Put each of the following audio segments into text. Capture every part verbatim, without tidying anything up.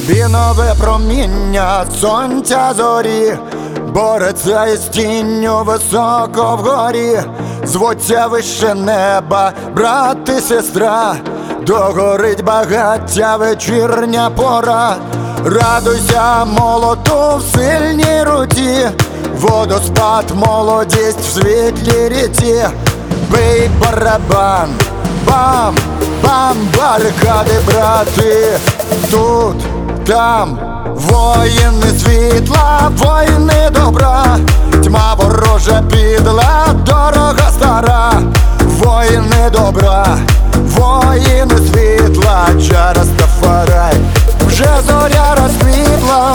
Бінове проміння сонця зорі бореться із тінню високо вгорі. Звуться вище неба, брат і сестра, догорить багаття вечірня пора. Радуйся молоту в сильній руці, водоспад, молодість в світлій ріці. Бий барабан, бам, бам, барикади, брати, тут, там, воїни світла, воїни добра, тьма ворожа підла, дорога стара. Воїни добра, воїни світла, Джа Растафарай, вже зоря розквітла.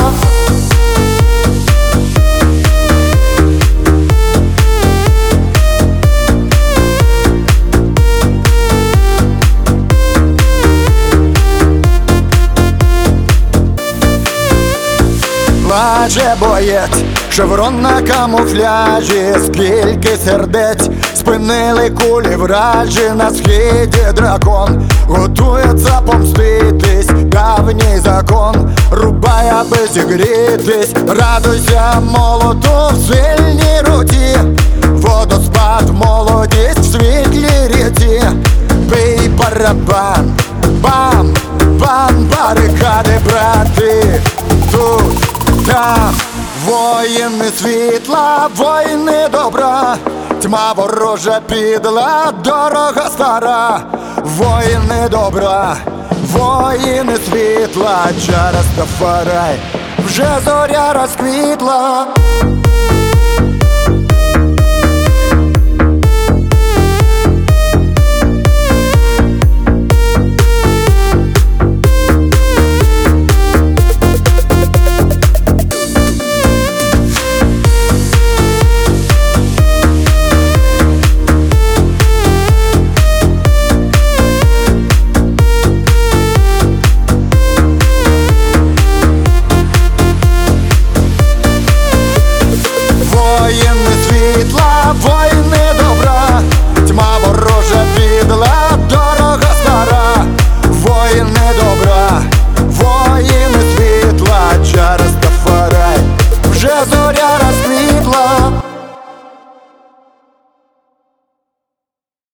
Плаче боєць, шеврон на камуфляжі, скільки сердець спинили кулі вражі. На схиді дракон готується помститись, давній закон рубай, аби зігрітись. Радуйся молоту в сильній руці, водоспад, молодість в світлій ріці. Бий барабан, бам, бам, барикади, брати, тут, там, воїни світла, воїни добра, тьма ворожа підла, дорога стара. Воїни добра, воїни світла, Джа Растафарай, вже зоря розквітла.